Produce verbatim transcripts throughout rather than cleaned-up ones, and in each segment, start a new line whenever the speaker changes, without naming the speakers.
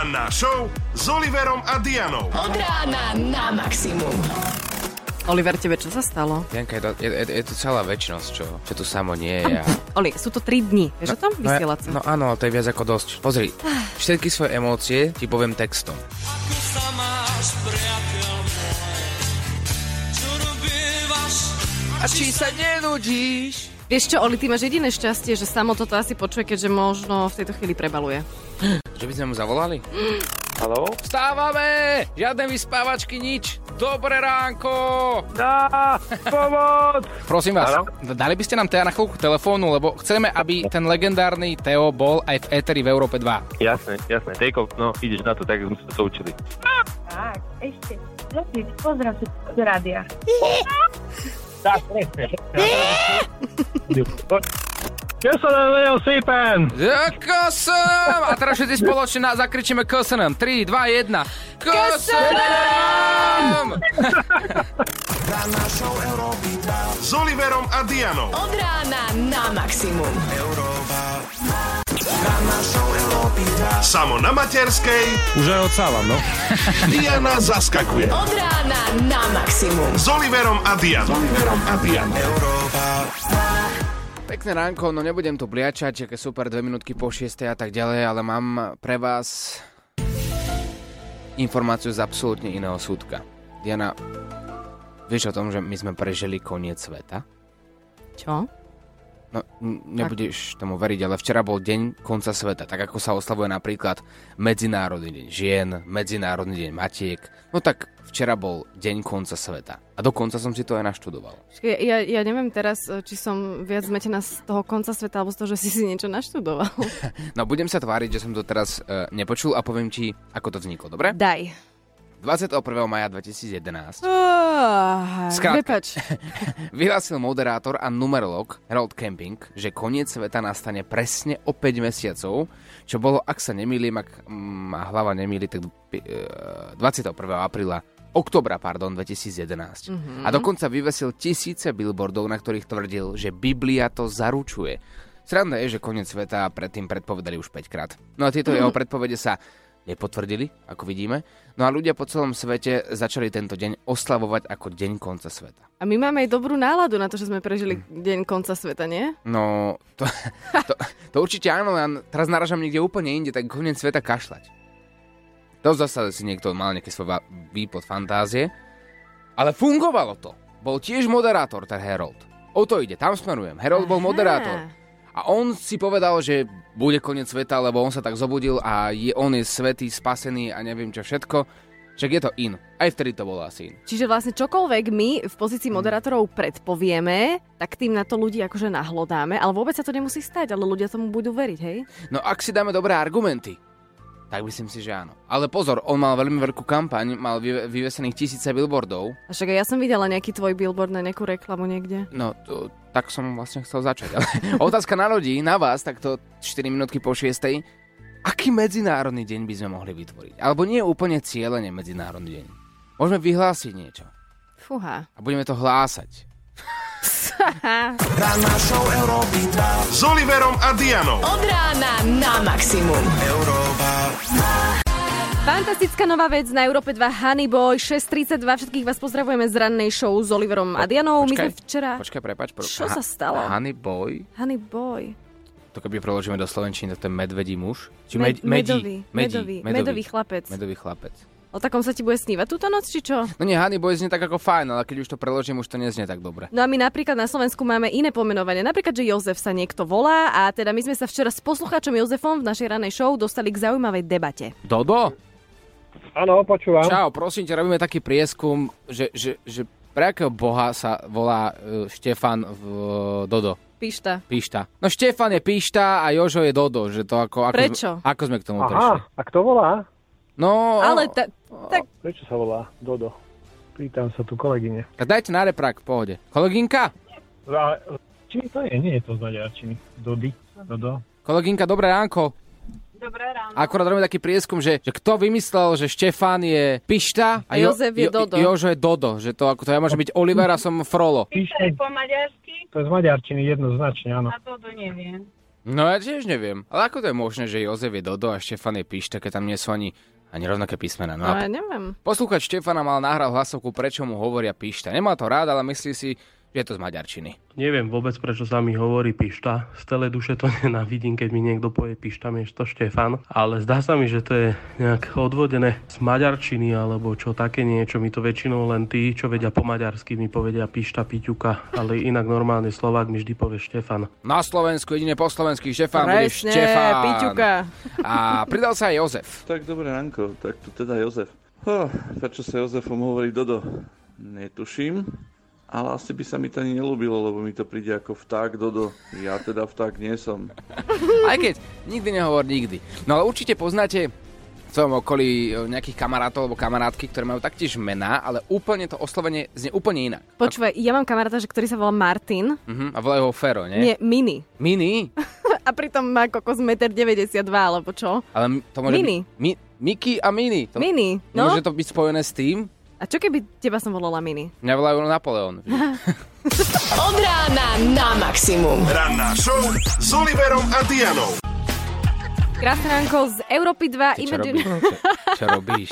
Ranná show s Oliverom a Dianou.
Od rána na maximum.
Oliver, tebe čo sa stalo?
Janka, je to, je, je, je to celá večnosť, čo, čo tu samo nie je. A...
Oli, sú to tri dni, vieš o tom?
No,
Vysielať sa.
no áno, to je viac ako dosť. Pozri, všetky svoje emócie ti poviem textom.
Ako sa máš, priateľ môj, čo robívaš?
A či sa nenudíš?
Vieš čo, Oli, ty máš jediné šťastie, že samo toto asi počuje, keďže možno v tejto chvíli prebaluje.
Že by sme mu zavolali?
Haló?
Vstávame! Žiadne vyspávačky, nič. Dobré ránko!
Dá, pomoc!
Prosím vás,
Haló?
dali by ste nám teda na chvíľku telefónu, lebo chceme, aby ten legendárny Teo bol aj v éteri v Európe dva.
Jasné, jasné. Tejko, no ideš na to, tak sme sa to učili.
Tak, ešte. Prosím, pozdrav si z rádia.
Tak, presne. Čo sa nám sypen?
Kosom! A teraz všetci spoločne na, zakričíme Kosom. tri, dva, jeden. Kosom!
Ranná show Európy dva s Oliverom a Dianou.
Od rána na maximum.
Ranná show Európy dva. Samo na materskej.
Už aj odsávam, no.
Diana zaskakuje.
Od rána na maximum.
S Oliverom a Dianou. S Oliverom a Dianou.
Pekné ránko, no nebudem tu bliačať, aké super dve minútky po šiestej a tak ďalej, ale mám pre vás informáciu z absolútne iného súdka. Diana, vieš o tom, že my sme prežili koniec sveta?
Čo?
No, n- nebudeš tomu veriť, ale včera bol deň konca sveta, tak ako sa oslavuje napríklad Medzinárodný deň žien, Medzinárodný deň matiek, no tak včera bol deň konca sveta. A dokonca som si to aj naštudoval.
Ja, ja, ja neviem teraz, či som viac zmetená z toho konca sveta, alebo z toho, že si si niečo naštudoval.
No, budem sa tváriť, že som to teraz uh, nepočul a poviem ti, ako to vzniklo, dobre?
Daj.
dvadsiateho prvého mája dvetisícjedenásť
Oh,
Skrátka.
Prepač.
vyhlásil moderátor a numerolog Harold Camping, že koniec sveta nastane presne o päť mesiacov, čo bolo, ak sa nemýlim, ak ma hlava nemýli, tak dvadsiateho prvého apríla Októbra, pardon, dvetisícjedenásť. Mm-hmm. A dokonca vyvesil tisíce billboardov, na ktorých tvrdil, že Biblia to zaručuje. Sranda je, že koniec sveta predtým predpovedali už päťkrát. No a tieto jeho predpovede sa nepotvrdili, ako vidíme. No a ľudia po celom svete začali tento deň oslavovať ako deň konca sveta.
A my máme aj dobrú náladu na to, že sme prežili deň konca sveta, nie?
No, to, to, to určite áno, ja teraz naražam niekde úplne inde, tak koniec sveta kašľať. To zase si niekto mal nejaký svoj výplod fantázie. Ale fungovalo to. Bol tiež moderátor, ten Harold. O to ide, tam smerujem. Harold bol moderátor. A on si povedal, že bude koniec sveta, lebo on sa tak zobudil a je, on je svätý, spasený a neviem čo všetko. Však je to in. Aj vtedy to bolo asi in.
Čiže vlastne čokoľvek my v pozícii moderátorov predpovieme, tak tým na to ľudí akože nahlodáme, ale vôbec sa to nemusí stať, ale ľudia tomu budú veriť, hej?
No ak si dáme dobré argumenty, tak myslím si, že áno. Ale pozor, on mal veľmi veľkú kampaň, mal vyve- vyvesených tisíce billboardov.
A však ja som videla nejaký tvoj billboard na nejakú reklamu niekde.
No, to, tak som vlastne chcel začať. Ale otázka na ľudí, na vás, takto štyri minútky po šiestej. Aký medzinárodný deň by sme mohli vytvoriť? Alebo nie úplne cieľene medzinárodný deň. Môžeme vyhlásiť niečo.
Fúha.
A budeme to hlásať.
Ranná show Európy dva s Oliverom a Dianou.
Od rána na maximum.
Fantastická nová vec na Európe dva, Honey Boy, šesť tridsaťdva. Všetkých vás pozdravujeme z rannej show s Oliverom a Dianou. My sme včera...
Počkaj, prepač. Pro...
Čo sa stalo?
Honey Boy?
Honey Boy.
To keby preložíme do slovenčiny, to je medvedí muž? Či
Med,
med, medí,
medový,
medí,
medový, medový, medový chlapec.
Medový chlapec.
O takom sa ti bude snívať túto noc, či čo?
No nie, Honey Boy znie tak ako fajn, ale keď už to preložím, už to neznie tak dobre.
No a my napríklad na Slovensku máme iné pomenovanie. Napríklad, že Jozef sa niekto volá a teda my sme sa včera s poslucháčom Jozefom v našej ranej show dostali k zaujímavej debate.
Dodo?
Áno, počúvam.
Čau, prosím ťa, robíme taký prieskum, že, že, že pre akého boha sa volá uh, Štefan v uh, Dodo?
Pišta.
Píšta. No Štefan je Píšta a Jožo je Dodo. Že to ako, ako
Prečo?
Sme, ako sme k tomu
Aha,
prišli?
a kto volá?
No,
Ale ta, tak...
Prečo sa volá Dodo? Pýtam sa tu kolegyne.
Tak dajte na reprak, v pohode. Kolegynka?
Či to je? Nie je to z maďarčiny. Dody? Dodo?
Kolegynka, dobré ránko.
Dobré ráno.
Akurát robíme taký prieskum, že, že kto vymyslel, že Štefán je Pišta a jo,
Jozef je Dodo.
Jožo je Dodo. Že to, ako to ja môže byť Oliver a som Frolo.
Píšte po maďarsky
To je z maďarčiny jednoznačne, áno.
a Dodo neviem.
No ja tiež neviem. Ale ako to je možné, že Jozef je Dodo a Štefan je Pišta, keď tam nie sú ani, ani rovnaké písmená? No,
no ja neviem.
Poslúchať Štefana mal nahral hlasovku, prečo mu hovoria Pišta. Nemá to rád, ale myslí si, že je to z maďarčiny.
Neviem vôbec, prečo sa mi hovorí Pišta. Z celej duše to nenávidím, keď mi niekto povie Pišta miesto Štefan. Ale zdá sa mi, že to je nejak odvodené z maďarčiny, alebo čo také niečo. Mi to väčšinou len tí, čo vedia po maďarsky, mi povedia Pišta, Piťuka. Ale inak normálne Slovák mi vždy povie Štefan.
Na Slovensku jedine po slovensky Štefan bude Štefan.
Piťuka.
A pridal sa aj Jozef.
Tak dobré ránko, tak tu teda Jozef. Oh, prečo sa Jozefom hovorí Dodo? Netuším. Ale asi by sa mi to ani nelúbilo, lebo mi to príde ako vták Dodo. Ja teda vták nie som.
Aj keď nikdy nehovor nikdy. No ale určite poznáte v svojom okolí nejakých kamarátov alebo kamarátky, ktoré majú taktiež mená, ale úplne to oslovenie znie úplne inak.
Počúvaj, ja mám kamaráta, že ktorý sa volá Martin.
Uh-huh, a volajú ho Fero, nie?
Nie, Mini.
Mini?
A pritom má kokos jeden deväťdesiatdva metra, alebo čo?
Ale to môže
Mini.
byť... Mi, Miky a Mini. To,
Mini, no.
Môže to byť spojené s tým?
A čo keby teba som volala Mini?
Mňa volajú Napoleon.
Od rána na maximum.
Ranná show s Oliverom a Dianou.
Krásne ránko z Európy dva.
Čo,
Imagine...
robí? čo, čo robíš?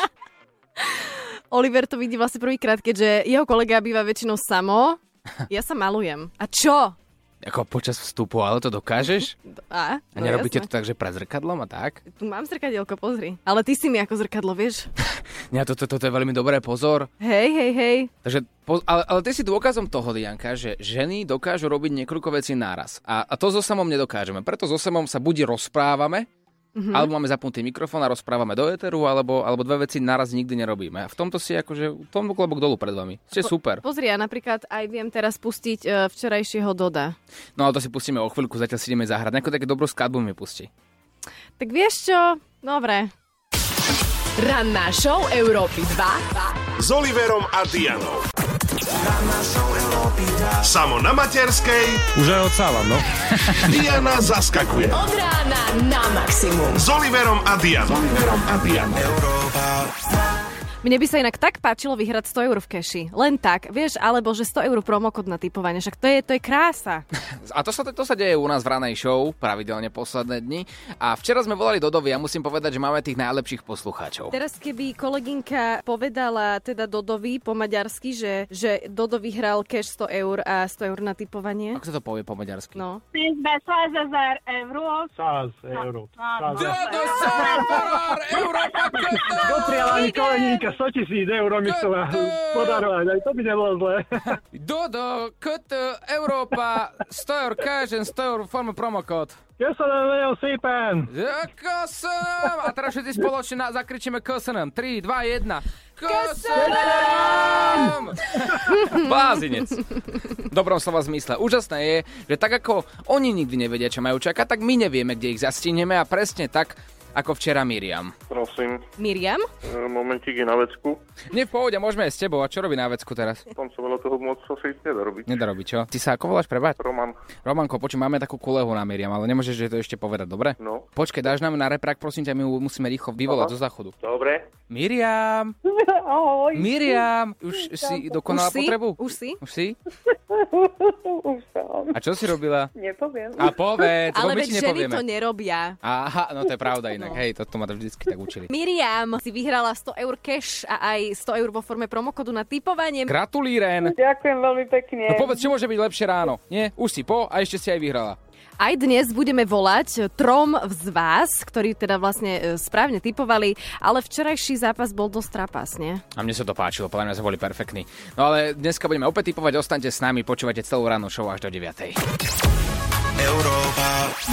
Oliver to vidí vlastne prvýkrát, keďže jeho kolega býva väčšinou samo. Ja sa malujem. A čo?
Ako počas vstupu, ale to dokážeš?
A?
A nerobíte to tak, že pred zrkadlom a tak?
Tu mám zrkadielko, pozri. Ale ty si mi ako zrkadlo, vieš?
Nie, toto to, to je veľmi dobré, pozor.
Hej, hej, hej.
Takže, po, ale, ale ty si dôkazom toho, Dianka, že ženy dokážu robiť niekoľko vecí naraz. A, a to so samom nedokážeme. Preto so samom sa buď rozprávame, mm-hmm. alebo máme zapnutý mikrofón a rozprávame do éteru, alebo, alebo dve veci naraz nikdy nerobíme. A v tomto si akože, v tomto klobok dolu pred vami. Ste po, super.
Pozri, ja napríklad aj viem teraz pustiť uh, včerajšieho Doda.
No ale to si pustíme o chvíľku, zatiaľ si ideme zahrať. Nejakú také dobrú skladbu mi pusti.
Tak vieš čo? Dobre.
Ranná show Európy dva
s Oliverom a Dianou. Ranná show Európy dva. Samo na materskej.
Už aj odsávam, no.
Diana zaskakuje.
Od rána na maximum.
S Oliverom a Dianou. S Oliverom a Dianou. Európa.
Mne by sa inak tak páčilo vyhrať sto eur v keši. Len tak, vieš, alebo že sto eur promokód na tipovanie. Však to je, to je krása.
A to sa, to sa deje u nás v ranej show, pravidelne posledné dni. A včera sme volali Dodovi a musím povedať, že máme tých najlepších poslucháčov.
Teraz keby kolegynka povedala teda Dodovi po maďarsky, že, že Dodo vyhral cash sto eur a sto eur na tipovanie.
Ako sa to povie po maďarsky?
No.
százezer euró.
száz eur.
Dodo, száz eur!
Dopriala mi kolegynka sto tisíc eur mi chcela podarovať, aj to by nebolo zle.
Dodo, kött Európa, sto eur cash and sto eur formu promokód.
Köszönöm nagyon szépen!
Köszönöm! A teraz všetci spoločne na, zakričíme köszönöm. tri, dva, jeden. Köszönöm! Blázinec. V dobrom slova zmysle. Úžasné je, že tak ako oni nikdy nevedia, čo majú čakať, tak my nevieme, kde ich zastihneme a presne tak, ako včera Miriam.
Prosím.
Miriam?
Momentík je na vecku.
Nie, v pohode, môžeme aj s tebou. A čo robí na vecku teraz?
Tam sa veľa toho moc asi nedá robiť.
Nedá robiť, čo? Ty sa ako voláš prebať?
Roman.
Romanko, počuj, máme takú kulehu na Miriam, ale nemôžeš že to ešte povedať, dobre?
No.
Počkej, dáš nám na reprák, prosím ťa, my musíme rýchlo vyvolať zo záchodu.
Dobre.
Miriam!
Ahoj.
Miriam! Už si dokonala
Už si?
potrebu?
Už si?
Už si?
Už som.
A čo si robila?
Nepoviem.
A povedz,
Ale
my
veď
ti
ženy
nepovieme.
to nerobia.
Aha, no to je pravda inak. Hej, to, to ma to vždycky tak učili.
Miriam si vyhrala sto eur cash a aj sto eur vo forme promokodu na tipovanie.
Gratulíren!
Ďakujem veľmi pekne.
No povedz, čo môže byť lepšie ráno? Nie? Už si po a ešte si aj vyhrala.
Aj dnes budeme volať trom z vás, ktorí teda vlastne správne tipovali, ale včerajší zápas bol dosť trapas, nie?
A mne sa to páčilo, podľa mňa sa boli perfektní. No ale dneska budeme opäť tipovať, ostaňte s nami, počúvate celú rannú show až do deviatej.
Európa.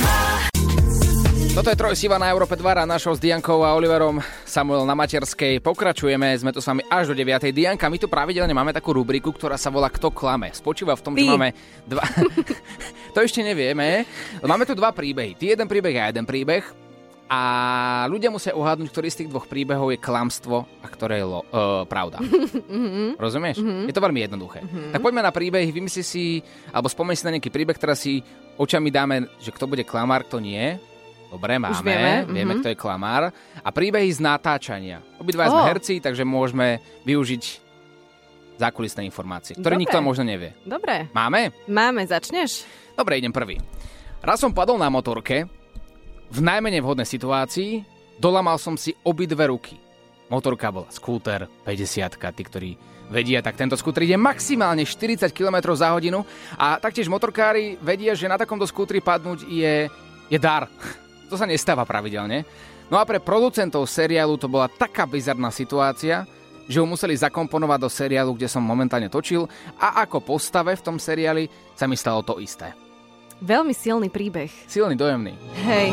Toto je Troj Siva na Európe dva, rána show s Diankou a Oliverom. Samuel na materskej. Pokračujeme, sme tu s vami až do deviatej. Dianka, my tu pravidelne máme takú rubriku, ktorá sa volá Kto klame. Spočíva v tom,
Ty.
že máme dva... To ešte nevieme. Máme tu dva príbehy. Ty jeden príbeh a jeden príbeh. A ľudia musia uhádnuť, ktorý z tých dvoch príbehov je klamstvo a ktoré je lo, uh, pravda. Rozumieš? Je to veľmi jednoduché. Tak poďme na príbeh, vymysli si, alebo spomeň si na nejaký príbeh, ktorá si očami dáme, že kto bude klamár, kto nie. Dobre, máme,
vieme,
vieme
mm-hmm.
kto je klamár. A príbehy z natáčania. Obidva
Oh.
sme herci, takže môžeme využiť zákulisné informácie, ktoré
Dobre.
nikto možno nevie.
Dobre.
Máme?
Máme, začneš?
Dobre, idem prvý. Raz som padol na motorke, v najmenej vhodnej situácii, dolamal som si obidve ruky. Motorka bola skúter, päťdesiatka, tí, ktorí vedia, tak tento skúter ide maximálne štyridsať kilometrov za hodinu a taktiež motorkári vedia, že na takomto skútri padnúť je, je dar. To sa nestáva pravidelne. No a pre producentov seriálu to bola taká bizarná situácia, že ho museli zakomponovať do seriálu, kde som momentálne točil a ako postave v tom seriáli sa mi stalo to isté.
Veľmi silný príbeh.
Silný, dojemný.
Hej.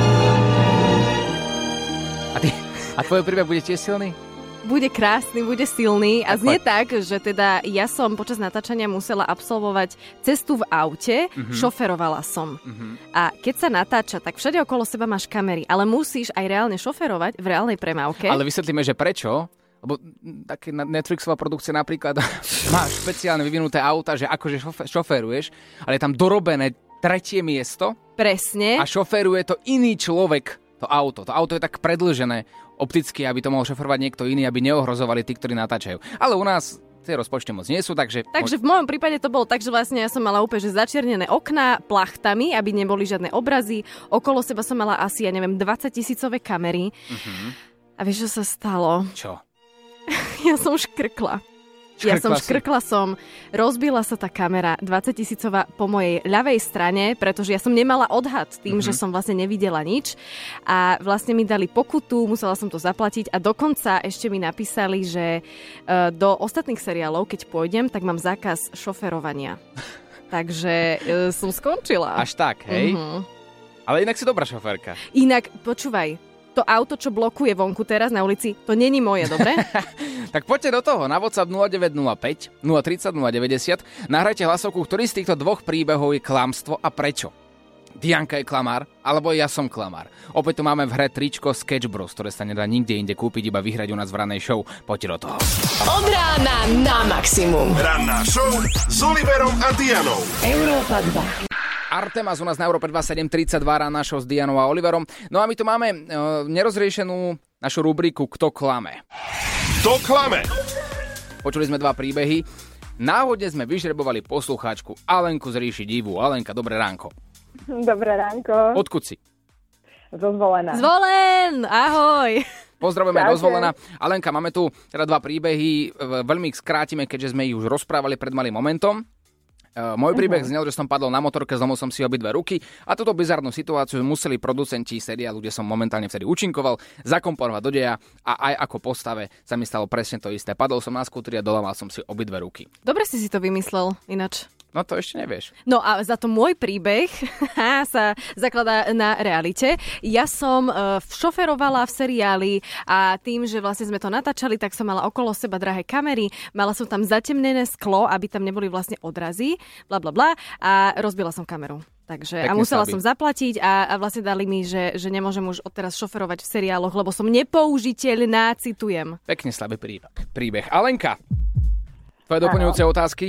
A, ty, a tvoj príbeh bude tiež silný?
Bude krásny, bude silný a znie tak, že teda ja som počas natáčania musela absolvovať cestu v aute, mm-hmm. šoferovala som. Mm-hmm. A keď sa natáča, tak všade okolo seba máš kamery, ale musíš aj reálne šoferovať v reálnej premávke.
Ale vysvetlíme, že prečo? Lebo také Netflixová produkcia napríklad má špeciálne vyvinuté auta, že akože šofer, šoferuješ, ale je tam dorobené tretie miesto.
Presne.
A šoferuje to iný človek, to auto. To auto je tak predĺžené opticky, aby to mohol šoferovať niekto iný, aby neohrozovali tí, ktorí natáčajú. Ale u nás tie rozpočty moc nie sú, takže...
Takže v mojom prípade to bolo tak, že vlastne ja som mala úplne že začiernené okná plachtami, aby neboli žiadne obrazy. Okolo seba som mala asi, ja neviem, dvadsaťtisícové kamery. Uh-huh. A vieš, čo sa stalo?
Čo?
Ja som škrkla. Ja som škrkla som, rozbila sa tá kamera dvadsaťtisícová po mojej ľavej strane, pretože ja som nemala odhad tým, mm-hmm. že som vlastne nevidela nič a vlastne mi dali pokutu, musela som to zaplatiť a dokonca ešte mi napísali, že uh, do ostatných seriálov, keď pôjdem, tak mám zákaz šoferovania. Takže uh, som skončila.
Až tak, hej? Mm-hmm. Ale inak si dobrá šoférka.
Inak, počúvaj, to auto, čo blokuje vonku teraz na ulici, to není moje, dobre?
Tak poďte do toho, na WhatsApp nula deväť nula päť, nula tri nula, nula deväťdesiat. Nahrajte hlasovku, ktorý z týchto dvoch príbehov je klamstvo a prečo. Dianka je klamár, alebo ja som klamár. Opäť tu máme v hre tričko Sketch Bros, ktoré sa nedá nikde inde kúpiť, iba vyhrať u nás v ranej show. Poďte do toho.
Od rána na maximum.
Ranná show s Oliverom a Dianou.
Európa dva.
Artemas u nás na Európe dvadsaťsedem tridsaťdva, rána show s Dianou a Oliverom. No a my tu máme uh, nerozriešenú našu rubriku Kto klame.
Kto klame?
Počuli sme dva príbehy. Náhodne sme vyžrebovali poslucháčku Alenku z Ríši divu. Alenka, dobré ránko.
Dobré ránko.
Odkud si?
Zo Zvolena.
Zvolen, ahoj.
Pozdravujeme aj do Zvolena. Alenka, máme tu teda dva príbehy. Veľmi ich skrátime, keďže sme ich už rozprávali pred malým momentom. Uh, môj príbeh uh-huh. znel, že som padol na motorke, zlomil som si obidve ruky a túto bizarnú situáciu museli producenti seriálu, kde som momentálne vtedy účinkoval, zakomponovať do deja a aj ako postave sa mi stalo presne to isté. Padol som na skútri a dolamal som si obidve ruky.
Dobre si si to vymyslel, ináč.
No to ešte nevieš.
No a za to môj príbeh sa zakladá na realite. Ja som uh, šoferovala v seriáli a tým, že vlastne sme to natáčali, tak som mala okolo seba drahé kamery, mala som tam zatemnené sklo, aby tam neboli vlastne odrazy, bla bla bla a rozbila som kameru. Takže, a musela slabý. som zaplatiť a, a vlastne dali mi, že, že nemôžem už odteraz šoferovať v seriáloch, lebo som nepoužiteľná, citujem.
Pekne slabý príbeh. príbeh. Alenka, tvoje doplňujúce otázky?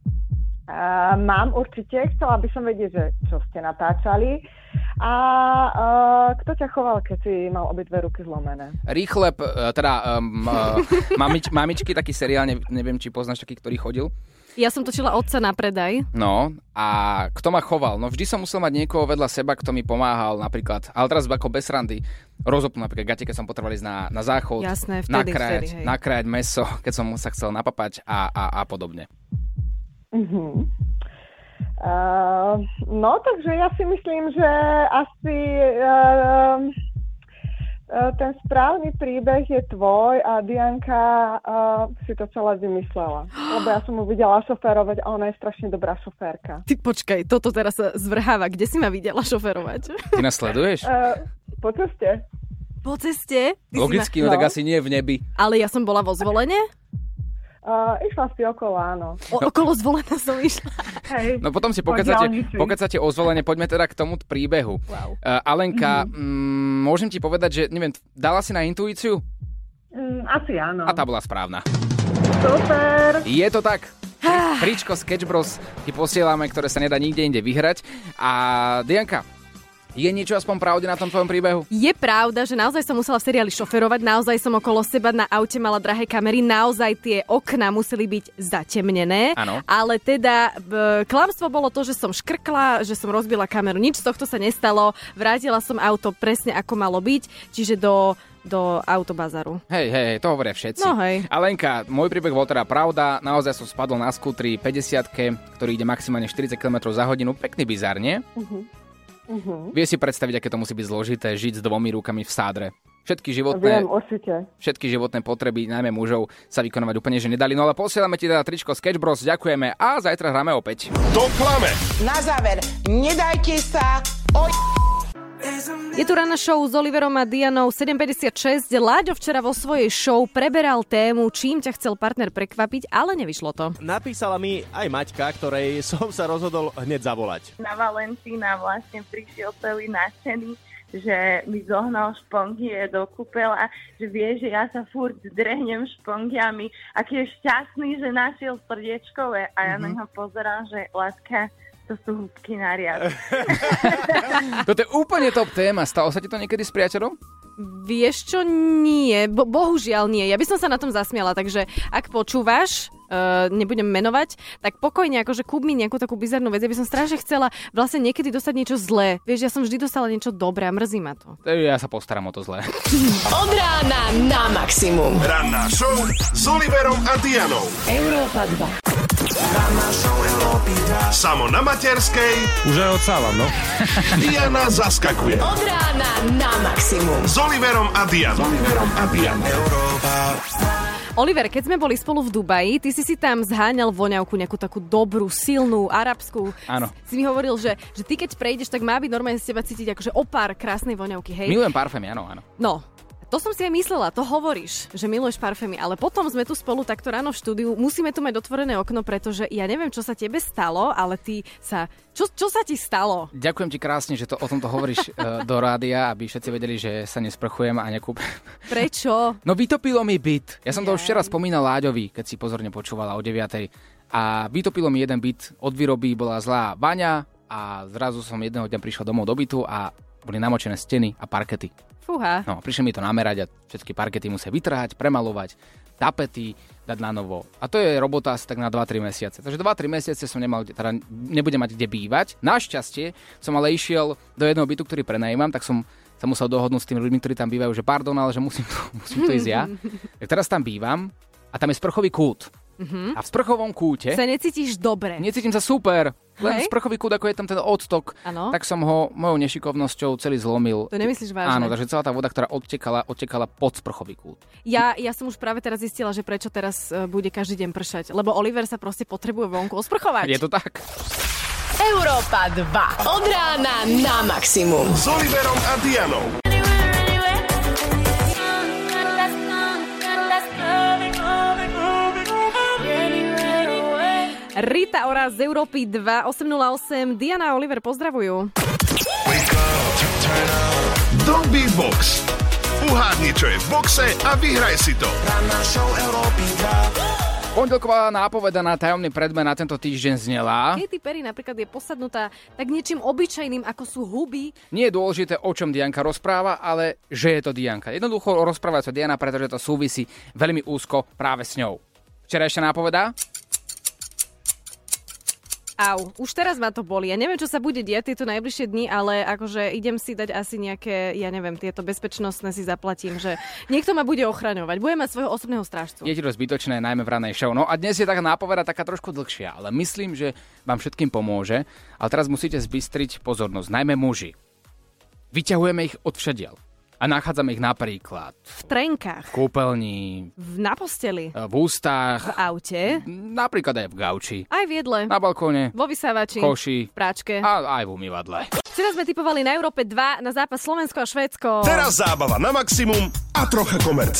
Uh, mám určite, chcela by som vedieť, že čo ste natáčali a uh, kto ťa choval, keď si mal obidve ruky zlomené?
Rýchle, teda um, uh, mamič, mamičky, taký seriál, ne, neviem, či poznáš taký, ktorý chodil.
Ja som točila Otca na predaj.
No, a kto ma choval? No vždy som musel mať niekoho vedľa seba, kto mi pomáhal napríklad, ale teraz ako bez randy, rozopnú napríklad gate, keď som potreboval ísť na, na záchod,
Jasné, vtedy,
nakrájať,
vtedy,
nakrájať mäso, keď som sa chcel napapať a, a, a podobne.
Uh-huh. Uh, no, takže ja si myslím, že asi uh, uh, ten správny príbeh je tvoj a Dianka uh, si to celé vymyslela. Lebo ja som mu videla šoférovať a ona je strašne dobrá šoférka.
Ty počkaj, toto teraz sa zvrháva. Kde si ma videla šoférovať?
Ty nás sleduješ?
Uh, po ceste.
Po ceste? Ty
Logicky,
ma...
no tak asi nie v nebi.
Ale ja som bola vo Zvolene?
Uh, išla si okolo, áno.
O, okolo Zvolena som išla.
Hej,
no potom si pokecate o Zvolene, poďme teda k tomu príbehu.
Wow.
Uh, Alenka, mm-hmm. m- môžem ti povedať, že neviem, dala si na intuíciu?
Mm, asi áno.
A tá bola správna.
Super.
Je to tak. Tričko Sketch Bros ti posielame, ktoré sa nedá nikde inde vyhrať. A Dianka, Je niečo aspoň pravdy na tom tvojom príbehu?
Je pravda, že naozaj som musela v seriáli šoferovať, naozaj som okolo seba na aute mala drahé kamery, naozaj tie okná museli byť zatemnené.
Áno.
Ale teda b- klamstvo bolo to, že som škrkla, že som rozbila kameru. Nič z tohto sa nestalo. Vrátila som auto presne ako malo byť, čiže do do autobazaru.
Hej, hej, to hovoria všetci.
No hej.
Alenka, môj príbeh bol teda pravda. Naozaj som spadol na skútri päťdesiatke, ktorý ide maximálne štyridsať kilometrov za hodinu. Pekný bizár, nie?
Uh-huh. Uh-huh.
Vie si predstaviť, aké to musí byť zložité žiť s dvomi rukami v sádre. Všetky životné,
Viem, určite.
všetky životné potreby, najmä mužov, sa vykonávať úplne že nedali. No ale posielame ti teda tričko Sketch Bros, ďakujeme a zajtra hráme opäť.
To klame.
Na záver, nedajte sa oj...
Je tu ranná show s Oliverom a Dianou sedem päťdesiatšesť. Láďo včera vo svojej show preberal tému, čím ťa chcel partner prekvapiť, ale nevyšlo to.
Napísala mi aj Maťka, ktorej som sa rozhodol hneď zavolať.
Na Valentína vlastne prišiel celý nadšený, že mi zohnal špongie do kúpela, že vie, že ja sa furt drehnem špongiami, aký je šťastný, že našiel srdiečkové a ja mm-hmm. na ňo pozerám, že láska, to sú húbky na riad.
Toto je úplne top téma. Stalo sa ti to niekedy s priateľom?
Vieš čo, nie. Bo- bohužiaľ nie. Ja by som sa na tom zasmiala, takže ak počúvaš, uh, nebudem menovať, tak pokojne akože kúp mi nejakú takú bizarnú vec. Ja by som strašne chcela vlastne niekedy dostať niečo zlé. Vieš, ja som vždy dostala niečo dobré a mrzí ma to.
Ja sa postaram o to zlé.
Od rána na maximum.
Ranná show s Oliverom a Dianou.
Európa dva.
Samo na materskej.
Už aj odsávam, no.
Diana zaskakuje.
Od rána na maximum.
S Oliverom a Dianou. S Oliverom a Dianou. Európa.
Oliver, keď sme boli spolu v Dubaji, ty si si tam zháňal voňavku, nejakú takú dobrú, silnú, arabskú.
Áno.
Si mi hovoril, že, že ty keď prejdeš, tak má byť normálne z teba cítiť akože opár krásnej voňavky, hej?
Milujem parfémy, áno, áno.
No. To som si aj myslela, to hovoríš, že miluješ parfémy, ale potom sme tu spolu takto ráno v štúdiu, musíme tu mať otvorené okno, pretože ja neviem, čo sa tebe stalo, ale ty sa... Čo, čo sa ti stalo?
Ďakujem ti krásne, že to o tomto hovoríš uh, do rádia, aby všetci vedeli, že sa nesprchujem a nekúpim.
Prečo?
No vytopilo mi byt. Ja som
yeah.
to už včera spomínal Láďovi, keď si pozorne počúvala o deviatej. A vytopilo mi jeden byt, od výroby bola zlá baňa a zrazu som jedného dňa prišiel domov do bytu a boli namočené steny a parkety.
Fúha.
No, prišli mi to namerať a všetky parkety musia vytrhať, premalovať, tapety dať na novo. A to je robota asi tak na dva tri mesiace. Takže dva tri mesiace som nemal, teda nebudem mať kde bývať. Našťastie som ale išiel do jedného bytu, ktorý prenajímam, tak som sa musel dohodnúť s tými ľuďmi, ktorí tam bývajú, že pardon, ale že musím to, musím to ísť ja. Tak teraz tam bývam a tam je sprchový kút. Uh-huh. A v sprchovom kúte...
Sa necítiš dobre.
Necítim sa super. Len
Hej?
sprchový kút, ako je tam ten odtok,
ano?
tak som ho mojou nešikovnosťou celý zlomil.
To nemyslíš vážne?
Áno, takže celá tá voda, ktorá odtekala, odtekala pod sprchový kút.
Ja, ja som už práve teraz zistila, že prečo teraz uh, bude každý deň pršať. Lebo Oliver sa proste potrebuje vonku osprchovať.
Je to tak.
Európa dva. Od rána na maximum.
S Oliverom a Dianou.
Rita Ora z Európy dva, osem nula osem. Diana a Oliver pozdravujú.
Dolby Box. Uhádni, čo je v boxe a vyhraj si to.
Ranná show Európy dva.
Pondelková nápoveda na tajomný predmet na tento týždeň znela.
Katy Perry napríklad je posadnutá tak niečím obyčajným, ako sú huby.
Nie je dôležité, o čom Dianka rozpráva, ale že je to Dianka. Jednoducho rozpráva sa Diana, pretože to súvisí veľmi úzko práve s ňou. Včerajšia nápoveda?
Au, už teraz ma to boli. Ja neviem, čo sa bude diať tieto najbližšie dni, ale akože idem si dať asi nejaké, ja neviem, tieto bezpečnostné si zaplatím, že niekto ma bude ochraňovať. Budem mať svojho osobného strážcu.
Je to zbytočné, najmä v ranej show. No a dnes je taká nápoveda taká trošku dlhšia, ale myslím, že vám všetkým pomôže. Ale teraz musíte zbystriť pozornosť, najmä muži. Vyťahujeme ich odvšadiaľ. A nachádzame ich napríklad
v trenkách,
v kúpeľni,
v, na posteli,
v ústach,
v aute,
napríklad aj v gauči,
aj v jedle,
na balkóne,
vo vysávači,
v koši,
v práčke
a aj v umývadle.
Včera sme tipovali na Európe dva na zápas Slovensko a Švédsko.
Teraz zábava na maximum a trocha komercie.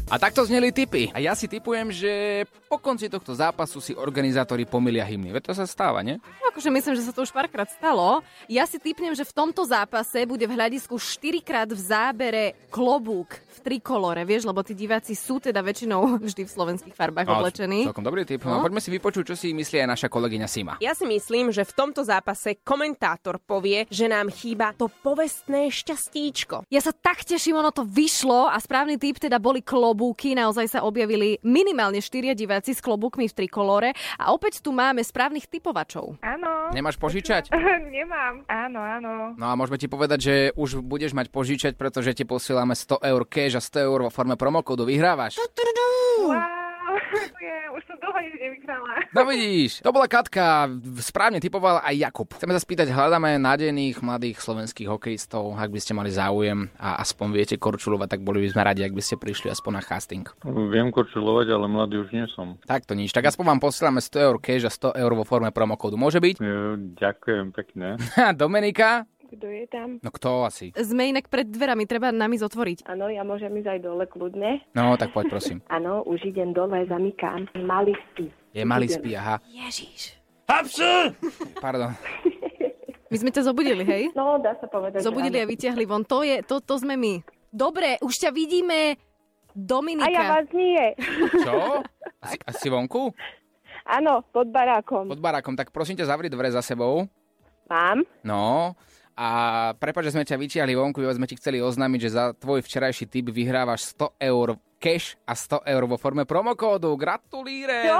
A takto zneli tipy. A ja si tipujem, že po konci tohto zápasu si organizátori pomýlia hymny. Veď to sa stáva, nie?
Akože myslím, že sa to už párkrát stalo. Ja si tipnem, že v tomto zápase bude v hľadisku štyrikrát v zábere klobúk v trikolore, vieš, lebo tí diváci sú teda väčšinou vždy v slovenských farbách no, oblečení.
Celkom dobrý tip. No? No, poďme si vypočuť, čo si myslí aj naša kolegyňa Sima.
Ja si myslím, že v tomto zápase komentátor povie, že nám chýba to povestné šťastíčko.
Ja sa tak teším, ono to vyšlo a správny tip teda boli klobúky. Naozaj sa objavili minimálne štyria diváci s klobúkmi v trikolore a opäť tu máme správnych typovačov.
Áno.
Nemáš požičať?
Nemám. Áno, áno.
No a môžeme ti povedať, že už budeš mať požičať, pretože ti posielame sto eur cash a sto eur vo forme promokódu. Vyhrávaš.
Wow. Je, už som dlho nič nevyhrala.
No vidíš, to bola Katka, správne typoval aj Jakub. Chceme sa spýtať, hľadáme nádejných mladých slovenských hokejistov, ak by ste mali záujem a aspoň viete korčulovať, tak boli by sme radi, ak by ste prišli aspoň na casting.
Viem korčulovať, ale mladý už nie som.
Tak to nič, tak aspoň vám posielame sto eur cash a sto eur vo forme promokódu. Môže byť?
Ďakujem pekne.
Dominika?
Kto je tam?
No kto asi?
Sme inak pred dverami, treba nám ísť otvoriť.
Áno, ja môžem ísť aj dole kľudne.
No, tak poď prosím.
Áno, už idem dole, zamykám. Malý spí.
Je malý spí, aha.
Ježiš.
Hapsu! Pardon.
My sme ťa zobudili, hej?
No, dá sa povedať.
Zobudili a vyťahli von. To, je, to, to sme my. Dobre, už ťa vidíme. Dominika.
A ja vás nie.
Čo? Asi, asi vonku?
Áno, pod barákom.
Pod barákom, tak prosím ťa, zavri dvere za sebou.
Mám.
No, a prepáč, že sme ťa vytiahli vonku, iba sme ti chceli oznámiť, že za tvoj včerajší tip vyhrávaš sto eur cash a sto eur vo forme promokódu. Gratulíre!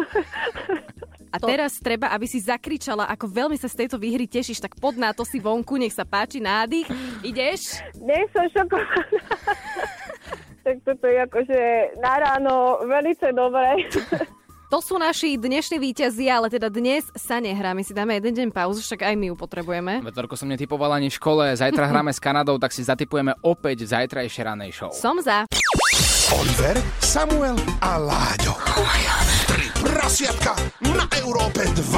A teraz treba, aby si zakričala, ako veľmi sa z tejto výhry tešíš, tak pod na to si vonku, nech sa páči, nádych. Ideš?
Nie som šokovaná. Tak toto je akože na ráno veľmi dobre.
To sú naši dnešní víťazi, ale teda dnes sa nehrá. My si dáme jeden deň pauzu, však aj my ju potrebujeme.
Vetorko som netypovala ani v škole. Zajtra hráme s Kanadou, tak si zatipujeme opäť v zajtrajšej ranej show.
Som za.
Oliver, Samuel a Láďo. Tri prasiatka na Európe dva.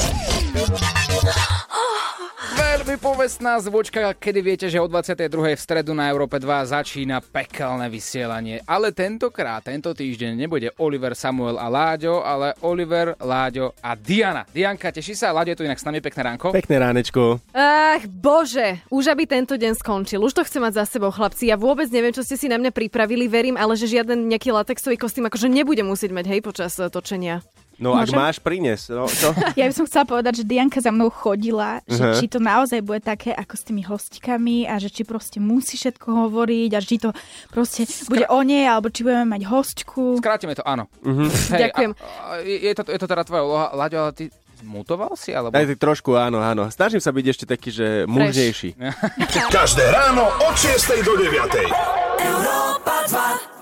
Veľmi povestná zvučka, kedy viete, že o dvadsiatej druhej v stredu na Európe dva začína pekelné vysielanie. Ale tentokrát, tento týždeň nebude Oliver, Samuel a Láďo, ale Oliver, Láďo a Diana. Dianka, teší sa? Láďo je tu inak s nami, pekné ránko.
Pekné ránečko.
Ach, bože, už aby tento deň skončil. Už to chcem mať za sebou, chlapci. Ja vôbec neviem, čo ste si na mňa pripravili, verím, ale že žiaden nejaký latexový kostým akože nebudem musieť mať, hej, počas točenia.
No
Môžem?
Ak máš, prines. No, čo?
Ja by som chcela povedať, že Dianka za mnou chodila, že uh-huh. či to naozaj bude také ako s tými hostikami a že či proste musí všetko hovoriť a či to proste Skra- bude o nej, alebo či budeme mať hostku.
Skrátime to, áno.
Uh-huh.
Hej,
Ďakujem.
A, a, je, to, je to teda tvoja úloha, Láďo, ale ty mutoval si? Alebo...
Aj tak trošku, áno, áno. Snažím sa byť ešte taký, že mužnejší.
Každé ráno od šiestej do deviatej.
Európa dva.